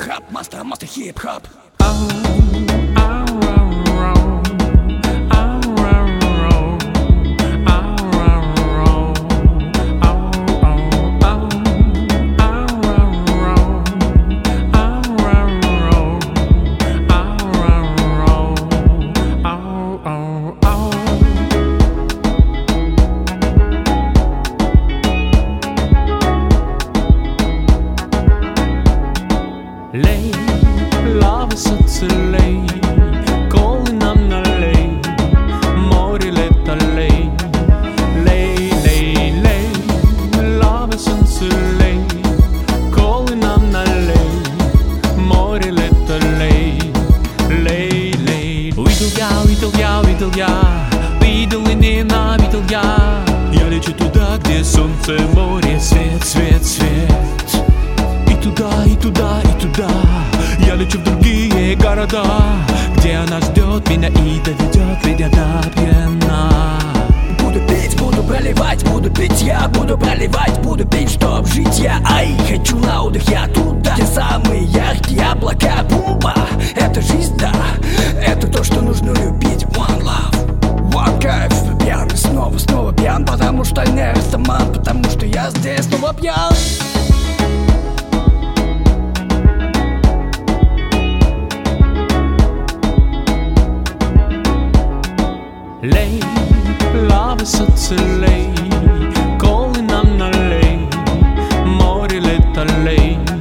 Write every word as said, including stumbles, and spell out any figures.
hip-hop, master, master hip-hop. Lej, lave srce lej, koli nam nalej, mori leta lej. Lej, lej, lej, lave srce lej, koli nam nalej, mori leta lej. Lej, lej. Видел я, видел я, видел я, видел и ненавидел я. Я лечу туда, где солнце, море, свет, свет, свет. И туда, и туда, и туда. Я лечу в другие города, где она ждет меня и доведет меня до пьяна. Буду петь, буду проливать, буду петь я, буду проливать, буду петь, чтоб жить я. Ай, хочу на отдых я туда, где самые яркие облака. Бумба, это жизнь, да, это то, что нужно любить. One love, one кайф. Пьян и снова, снова пьян, потому что не растаман, потому что я здесь снова пьян. Lej, lave srce lej, koli nam nalej, mori leta lej.